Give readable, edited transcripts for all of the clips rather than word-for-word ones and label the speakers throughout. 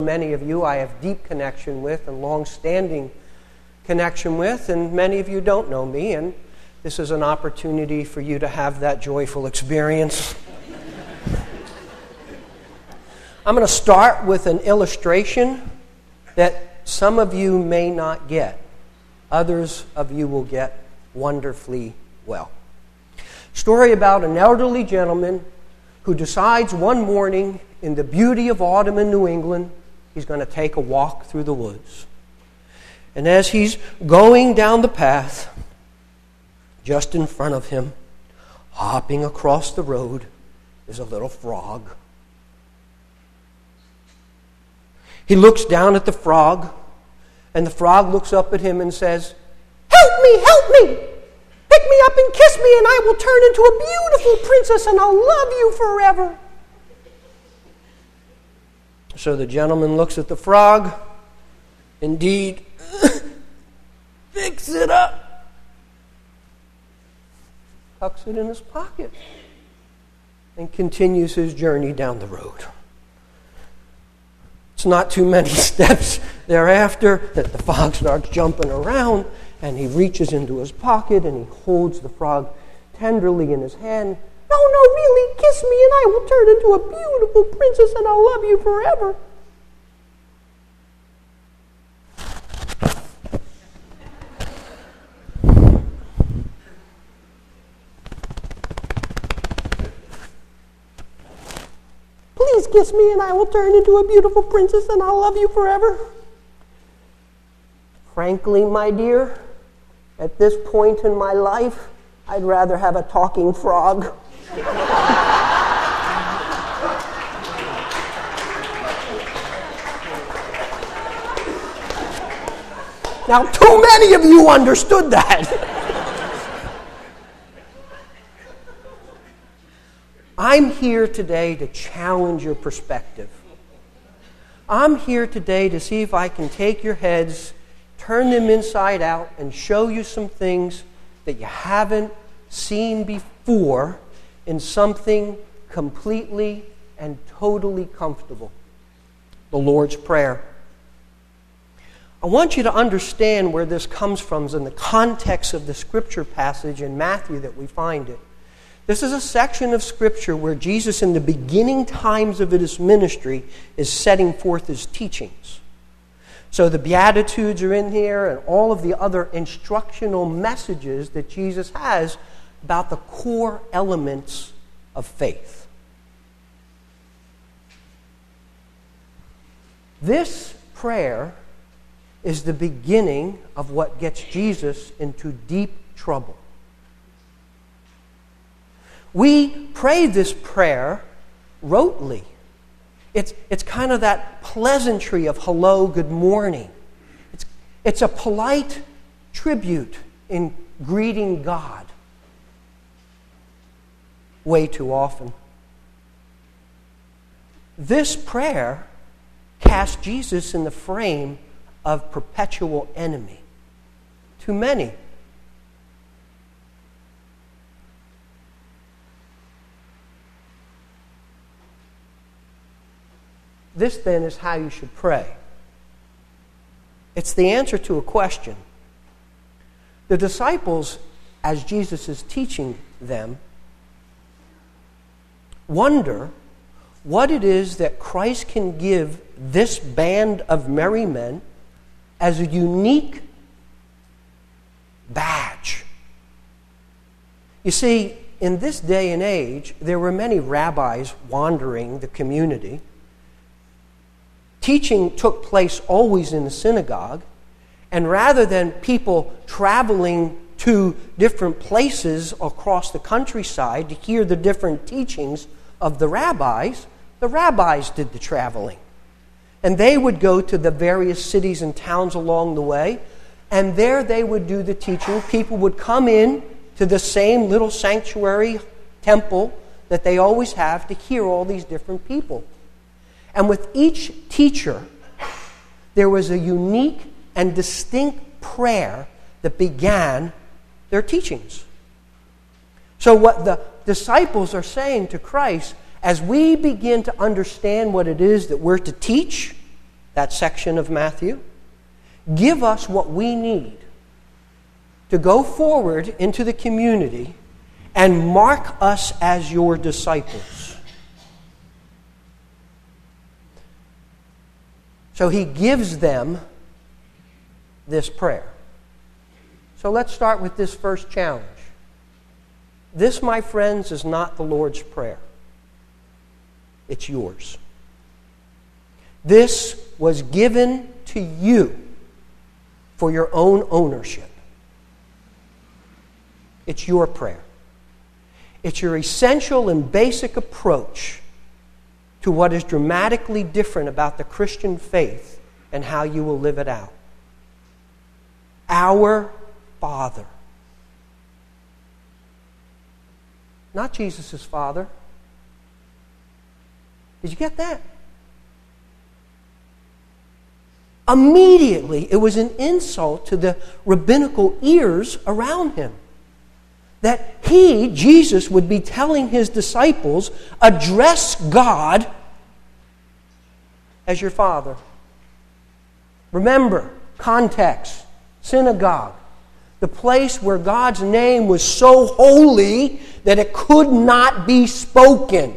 Speaker 1: Many of you I have deep connection with and long-standing connection with, and many of you don't know me, and this is an opportunity for you to have that joyful experience. I'm going to start with an illustration that some of you may not get. Others of you will get wonderfully well. Story about an elderly gentleman who decides one morning in the beauty of autumn in New England, he's going to take a walk through the woods. And as he's going down the path, just in front of him, hopping across the road, is a little frog. He looks down at the frog, and the frog looks up at him and says, "Help me, help me! Pick me up and kiss me, and I will turn into a beautiful princess, and I'll love you forever." So the gentleman looks at the frog, indeed, picks it up, tucks it in his pocket, and continues his journey down the road. It's not too many steps thereafter that the frog starts jumping around, and he reaches into his pocket and he holds the frog tenderly in his hand. "No, really, kiss me and I will turn into a beautiful princess and I'll love you forever." "Please kiss me and I will turn into a beautiful princess and I'll love you forever." Frankly, my dear, at this point in my life, I'd rather have a talking frog. Now, too many of you understood that. I'm here today to challenge your perspective. I'm here today to see if I can take your heads, turn them inside out, and show you some things that you haven't seen before in something completely and totally comfortable. The Lord's Prayer. I want you to understand where this comes from in the context of the scripture passage in Matthew that we find it. This is a section of Scripture where Jesus, in the beginning times of his ministry, is setting forth his teachings. So the Beatitudes are in here and all of the other instructional messages that Jesus has about the core elements of faith. This prayer is the beginning of what gets Jesus into deep trouble. We pray this prayer rotely. It's kind of that pleasantry of hello, good morning. It's a polite tribute in greeting God. Way too often. This prayer casts Jesus in the frame of perpetual enemy. Too many. This, then, is how you should pray. It's the answer to a question. The disciples, as Jesus is teaching them, wonder what it is that Christ can give this band of merry men as a unique badge. You see, in this day and age, there were many rabbis wandering the community. Teaching took place always in the synagogue, and rather than people traveling to different places across the countryside to hear the different teachings of the rabbis did the traveling. And they would go to the various cities and towns along the way, and there they would do the teaching. People would come in to the same little sanctuary temple that they always have to hear all these different people. And with each teacher, there was a unique and distinct prayer that began their teachings. So what the disciples are saying to Christ, as we begin to understand what it is that we're to teach, that section of Matthew. Give us what we need to go forward into the community and mark us as your disciples. So he gives them this prayer. So let's start with this first challenge. This, my friends, is not the Lord's Prayer. It's yours. This was given to you for your own ownership. It's your prayer. It's your essential and basic approach to what is dramatically different about the Christian faith and how you will live it out. Our Father. Not Jesus' Father. Did you get that? Immediately, it was an insult to the rabbinical ears around him. That he, Jesus, would be telling his disciples, address God as your Father. Remember, context, synagogue, the place where God's name was so holy that it could not be spoken.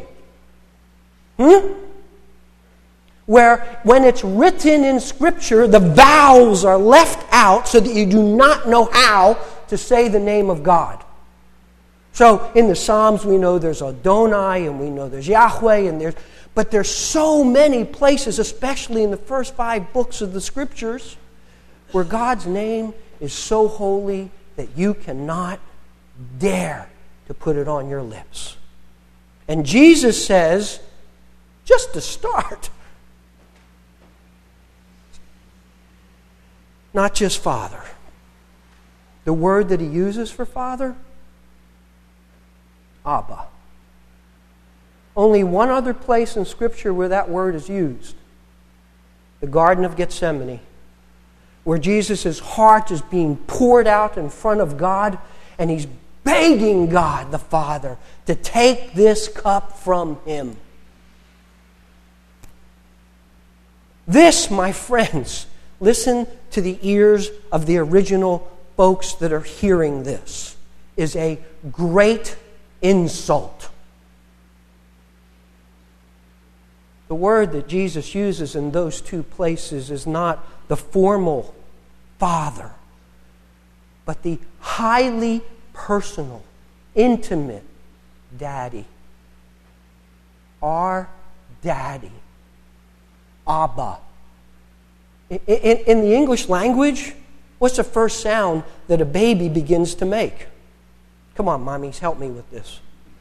Speaker 1: Where when it's written in Scripture, the vowels are left out so that you do not know how to say the name of God. So in the Psalms we know there's Adonai and we know there's Yahweh but there's so many places, especially in the first 5 books of the Scriptures, where God's name is so holy that you cannot dare to put it on your lips. And Jesus says, just to start, not just Father. The word that he uses for Father, Abba. Only one other place in Scripture where that word is used. The Garden of Gethsemane, where Jesus' heart is being poured out in front of God, and he's begging God the Father to take this cup from him. This, my friends, listen to the ears of the original folks that are hearing this, is a great insult. The word that Jesus uses in those 2 places is not the formal Father, but the highly personal, intimate Daddy. Our Daddy. Abba. In the English language, what's the first sound that a baby begins to make? Come on, mommies, help me with this.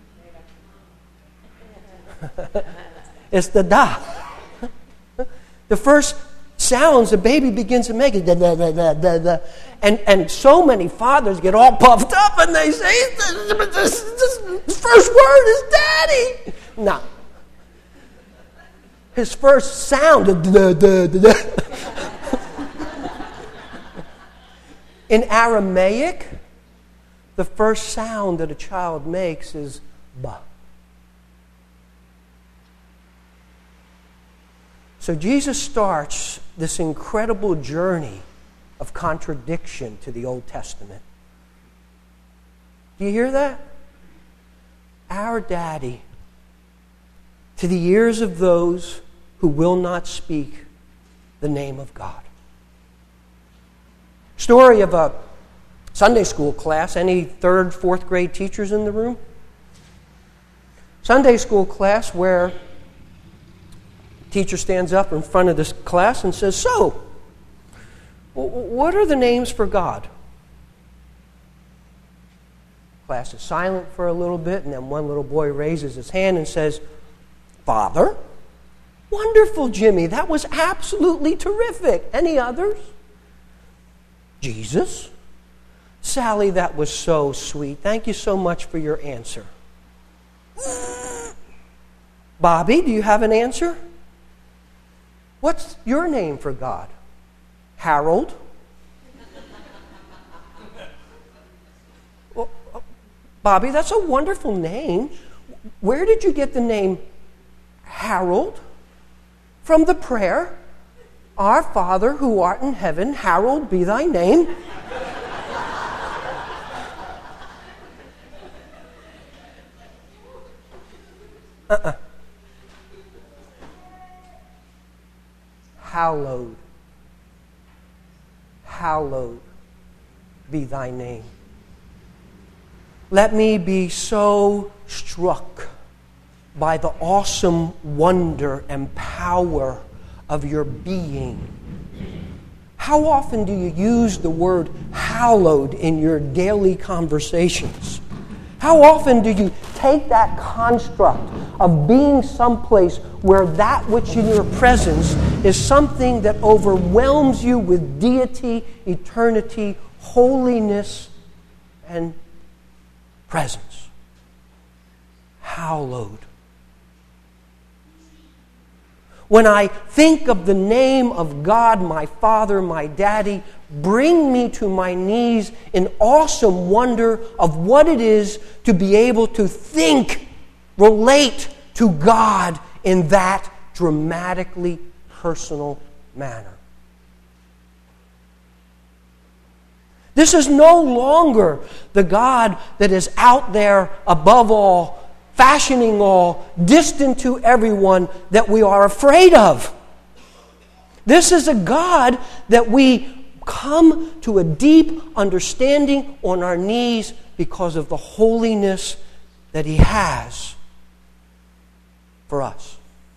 Speaker 1: It's the da. The first sounds the baby begins to make is da, da, da, da, da, da. And so many fathers get all puffed up and they say, this first word is Daddy. No. His first sound is da, da, da, da. In Aramaic, the first sound that a child makes is ba. So Jesus starts this incredible journey of contradiction to the Old Testament. Do you hear that? Our Daddy, to the ears of those who will not speak the name of God. Story of a Sunday school class. Any 3rd, 4th grade teachers in the room? Sunday school class where teacher stands up in front of this class and says, so, what are the names for God? Class is silent for a little bit, and then one little boy raises his hand and says, Father. Wonderful, Jimmy. That was absolutely terrific. Any others? Jesus. Sally, that was so sweet. Thank you so much for your answer. Bobby, do you have an answer? What's your name for God? Harold? Well, Bobby, that's a wonderful name. Where did you get the name Harold? From the prayer, Our Father who art in heaven, hallowed be thy name. Hallowed. Hallowed be thy name. Let me be so struck by the awesome wonder and power of your being. How often do you use the word hallowed in your daily conversations? How often do you take that construct of being someplace where that which in your presence is something that overwhelms you with deity, eternity, holiness, and presence? Hallowed. When I think of the name of God, my Father, my Daddy, bring me to my knees in awesome wonder of what it is to be able to think, relate to God in that dramatically personal manner. This is no longer the God that is out there above all, fashioning all, distant to everyone, that we are afraid of. This is a God that we come to a deep understanding on our knees because of the holiness that He has for us.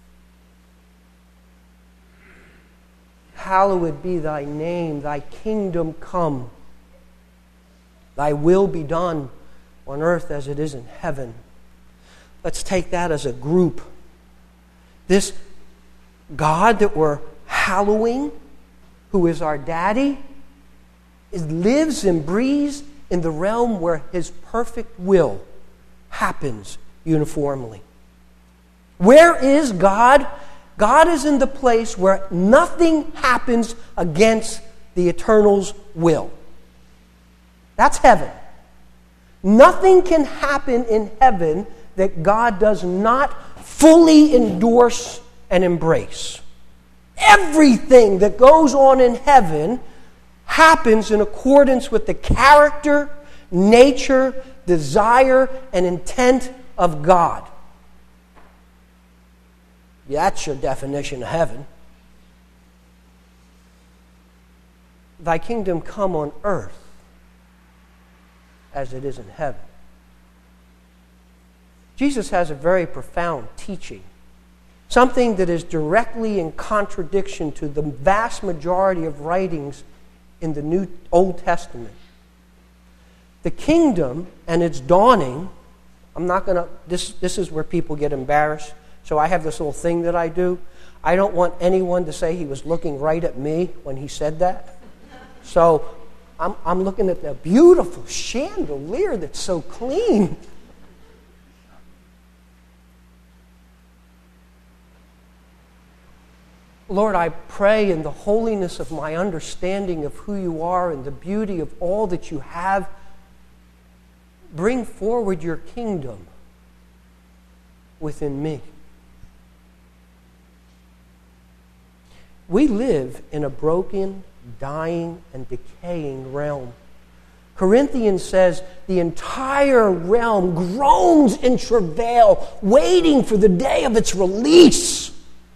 Speaker 1: Hallowed be thy name, thy kingdom come. Thy will be done on earth as it is in heaven. Let's take that as a group. This God that we're hallowing, who is our daddy, lives and breathes in the realm where His perfect will happens uniformly. Where is God? God is in the place where nothing happens against the Eternal's will. That's heaven. Nothing can happen in heaven that God does not fully endorse and embrace. Everything that goes on in heaven happens in accordance with the character, nature, desire, and intent of God. That's your definition of heaven. Thy kingdom come on earth as it is in heaven. Jesus has a very profound teaching, something that is directly in contradiction to the vast majority of writings in the Old Testament. The kingdom and its dawning, this is where people get embarrassed, so I have this little thing that I do. I don't want anyone to say he was looking right at me when he said that. So I'm looking at the beautiful chandelier that's so clean. Lord, I pray in the holiness of my understanding of who You are and the beauty of all that You have, bring forward Your kingdom within me. We live in a broken, dying, and decaying realm. Corinthians says the entire realm groans in travail, waiting for the day of its release.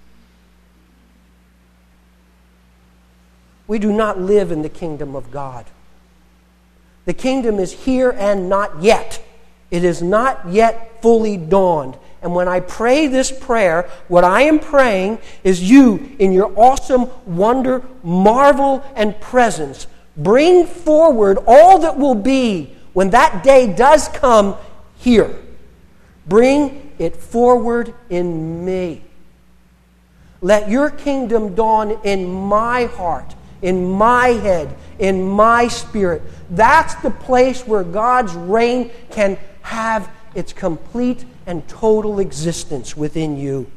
Speaker 1: We do not live in the kingdom of God. The kingdom is here and not yet. It is not yet fully dawned. And when I pray this prayer, what I am praying is You, in Your awesome wonder, marvel, and presence, bring forward all that will be when that day does come here. Bring it forward in me. Let Your kingdom dawn in my heart, in my head, in my spirit. That's the place where God's reign can have its complete and total existence within you.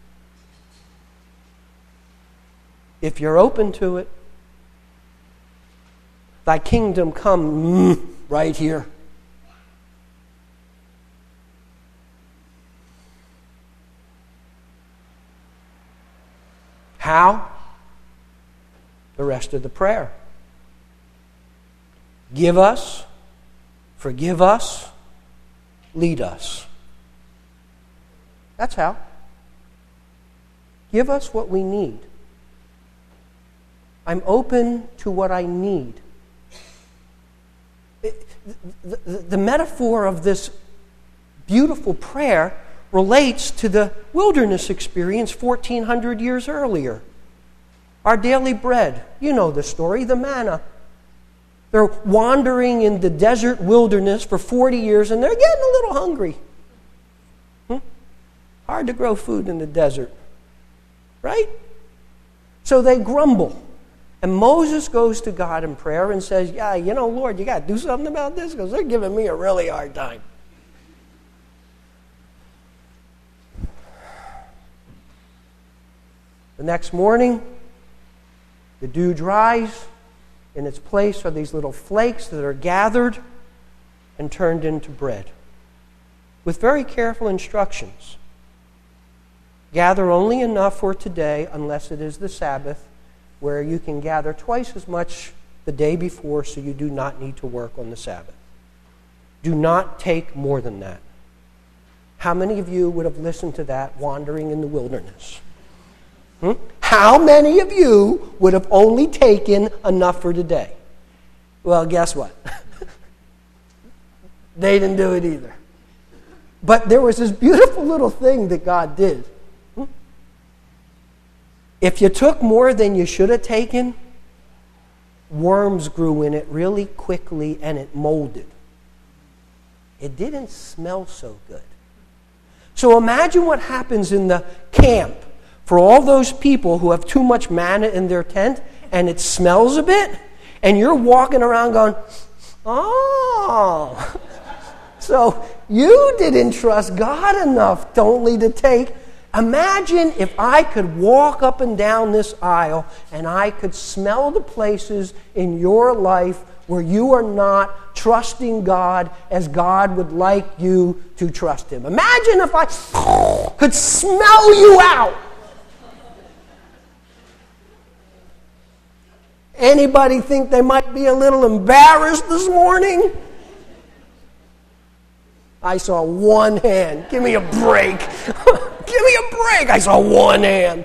Speaker 1: If you're open to it, Thy kingdom come right here. How? the rest of the prayer. Give us, forgive us, lead us. That's how. Give us what we need. I'm open to what I need. The metaphor of this beautiful prayer relates to the wilderness experience 1,400 years earlier. Our daily bread. You know the story, the manna. They're wandering in the desert wilderness for 40 years and they're getting a little hungry. Hard to grow food in the desert. Right? So they grumble. And Moses goes to God in prayer and says, yeah, Lord, you got to do something about this because they're giving me a really hard time. The next morning, the dew dries. In its place are these little flakes that are gathered and turned into bread with very careful instructions. Gather only enough for today unless it is the Sabbath, where you can gather twice as much the day before so you do not need to work on the Sabbath. Do not take more than that. How many of you would have listened to that wandering in the wilderness? How many of you would have only taken enough for today? Well, guess what? They didn't do it either. But there was this beautiful little thing that God did. If you took more than you should have taken, worms grew in it really quickly and it molded. It didn't smell so good. So imagine what happens in the camp for all those people who have too much manna in their tent and it smells a bit, and you're walking around going, oh, so you didn't trust God enough only to take. Imagine if I could walk up and down this aisle and I could smell the places in your life where you are not trusting God as God would like you to trust Him. Imagine if I could smell you out. Anybody think they might be a little embarrassed this morning? I saw one hand. Give me a break. Give me a break. I saw one hand.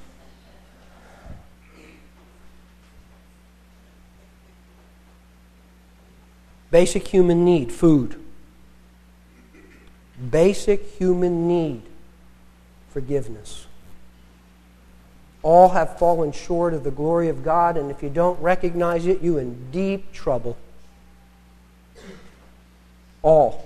Speaker 1: Basic human need, food. Basic human need, forgiveness. All have fallen short of the glory of God, and if you don't recognize it, you're in deep trouble. All.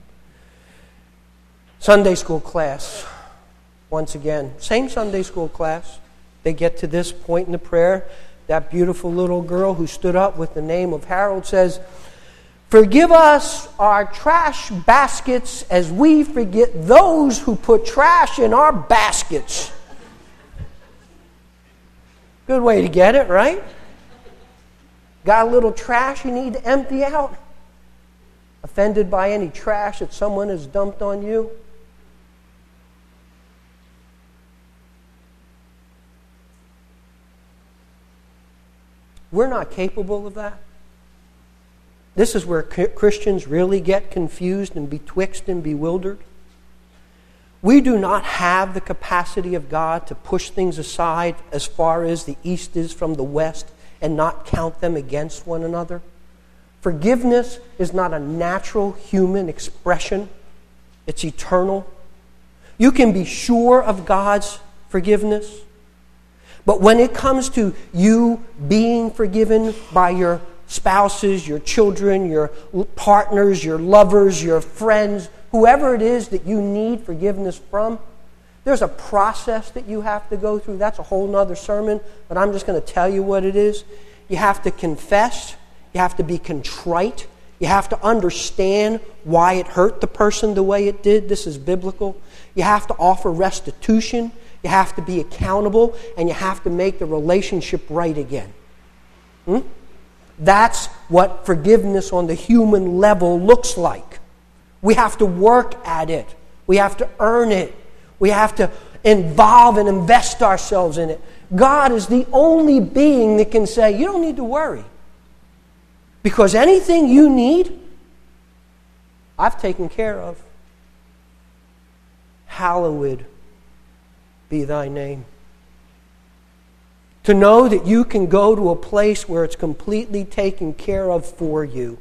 Speaker 1: Sunday school class, once again, same Sunday school class. They get to this point in the prayer. That beautiful little girl who stood up with the name of Harold says, "Forgive us our trash baskets as we forget those who put trash in our baskets." Good way to get it, right? Got a little trash you need to empty out? Offended by any trash that someone has dumped on you? We're not capable of that. This is where Christians really get confused and betwixt and bewildered. We do not have the capacity of God to push things aside as far as the east is from the west and not count them against one another. Forgiveness is not a natural human expression. It's eternal. You can be sure of God's forgiveness. But when it comes to you being forgiven by your spouses, your children, your partners, your lovers, your friends, whoever it is that you need forgiveness from, there's a process that you have to go through. That's a whole nother sermon, but I'm just going to tell you what it is. You have to confess. You have to be contrite. You have to understand why it hurt the person the way it did. This is biblical. You have to offer restitution. You have to be accountable, and you have to make the relationship right again. That's what forgiveness on the human level looks like. We have to work at it. We have to earn it. We have to involve and invest ourselves in it. God is the only being that can say, you don't need to worry. Because anything you need, I've taken care of. Hallowed be thy name. To know that you can go to a place where it's completely taken care of for you.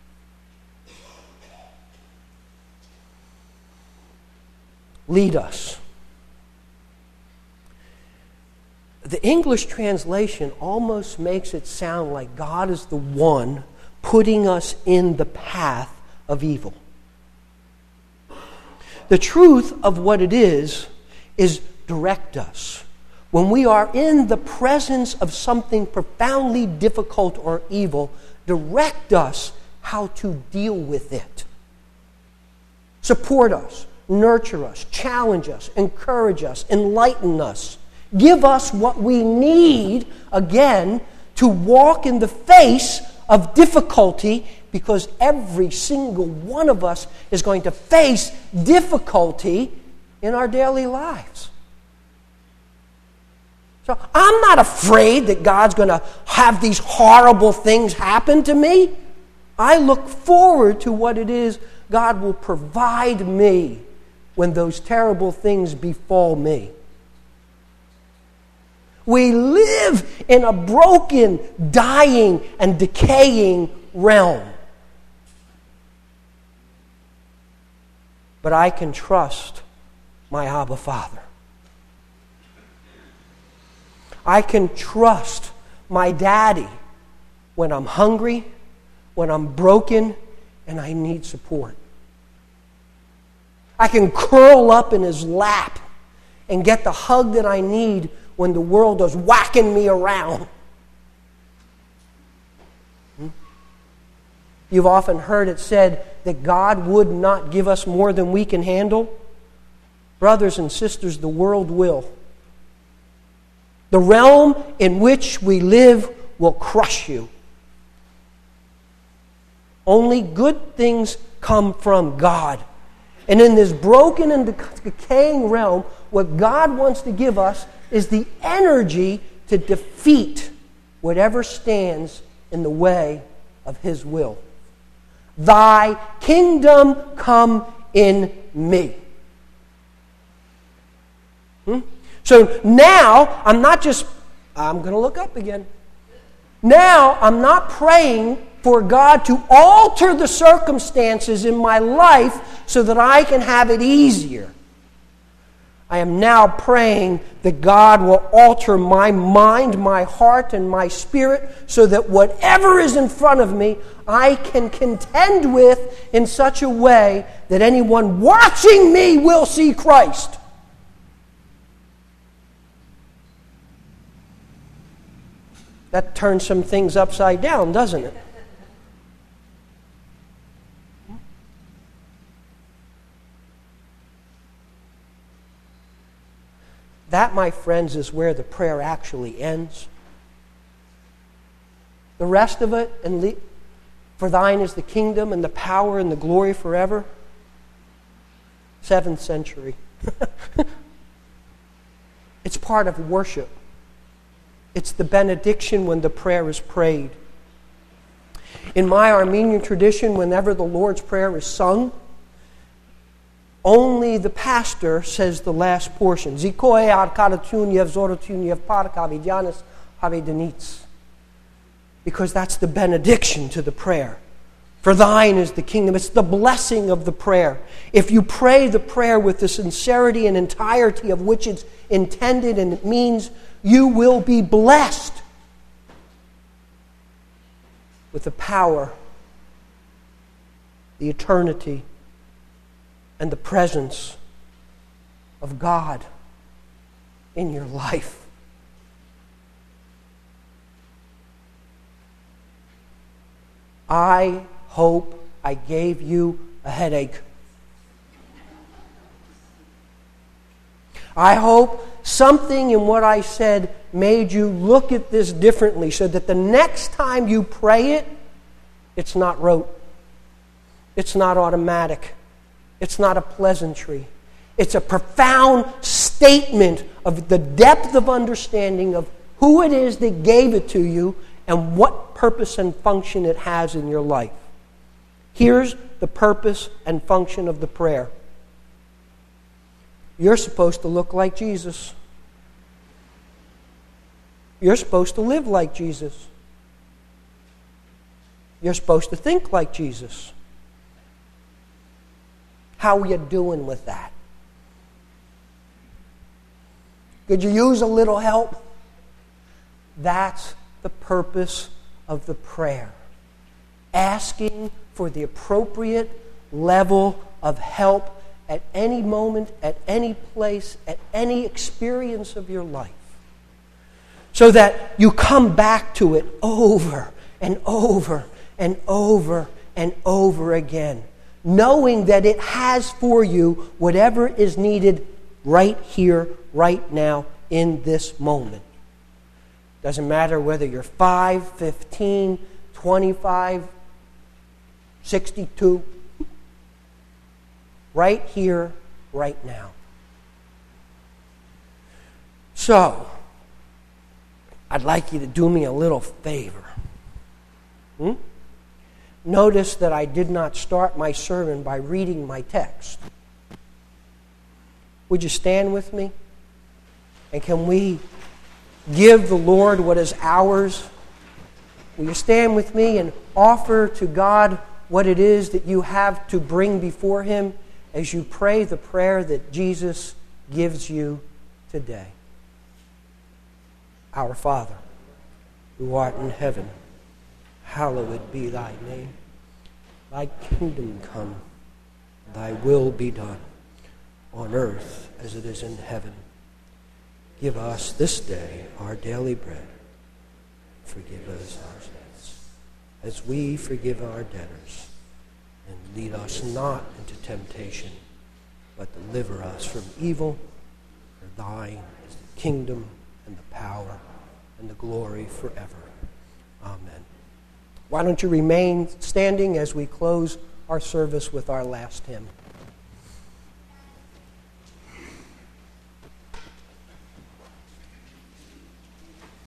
Speaker 1: Lead us. The English translation almost makes it sound like God is the one putting us in the path of evil. The truth of what it is direct us. When we are in the presence of something profoundly difficult or evil, direct us how to deal with it. Support us, nurture us, challenge us, encourage us, enlighten us. Give us what we need, again, to walk in the face of difficulty, because every single one of us is going to face difficulty in our daily lives. So I'm not afraid that God's going to have these horrible things happen to me. I look forward to what it is God will provide me when those terrible things befall me. We live in a broken, dying, and decaying realm. But I can trust my Abba Father. I can trust my daddy when I'm hungry, when I'm broken, and I need support. I can curl up in his lap and get the hug that I need when the world is whacking me around. You've often heard it said that God would not give us more than we can handle. Brothers and sisters, the world will. The realm in which we live will crush you. Only good things come from God. And in this broken and decaying realm, what God wants to give us is the energy to defeat whatever stands in the way of His will. Thy kingdom come in me. So now, I'm going to look up again. Now, I'm not praying for God to alter the circumstances in my life so that I can have it easier. I am now praying that God will alter my mind, my heart, and my spirit so that whatever is in front of me, I can contend with in such a way that anyone watching me will see Christ. That turns some things upside down, doesn't it? That, my friends, is where the prayer actually ends. The rest of it, for thine is the kingdom and the power and the glory forever. 7th century. It's part of worship. It's the benediction when the prayer is prayed. In my Armenian tradition, whenever the Lord's Prayer is sung, only the pastor says the last portion. Zikoe arkaratun yev zorotun yev park avidianis avidenitz. Because that's the benediction to the prayer. For thine is the kingdom. It's the blessing of the prayer. If you pray the prayer with the sincerity and entirety of which it's intended and it means, you will be blessed with the power, the eternity, and the presence of God in your life. I hope I gave you a headache. I hope something in what I said made you look at this differently so that the next time you pray it, it's not rote. It's not automatic. It's not a pleasantry. It's a profound step statement of the depth of understanding of who it is that gave it to you and what purpose and function it has in your life. Here's the purpose and function of the prayer. You're supposed to look like Jesus. You're supposed to live like Jesus. You're supposed to think like Jesus. How are you doing with that? Could you use a little help? That's the purpose of the prayer. Asking for the appropriate level of help at any moment, at any place, at any experience of your life. So that you come back to it over and over and over and over again, knowing that it has for you whatever is needed right here, right now, in this moment. Doesn't matter whether you're 5, 15, 25, 62. Right here, right now. So, I'd like you to do me a little favor. Notice that I did not start my sermon by reading my text. Would you stand with me? And can we give the Lord what is ours? Will you stand with me and offer to God what it is that you have to bring before Him as you pray the prayer that Jesus gives you today? Our Father, who art in heaven, hallowed be thy name. Thy kingdom come, thy will be done, on earth as it is in heaven. Give us this day our daily bread. Forgive us our debts, as we forgive our debtors. And lead us not into temptation, but deliver us from evil. For thine is the kingdom and the power and the glory forever. Amen. Why don't you remain standing as we close our service with our last hymn?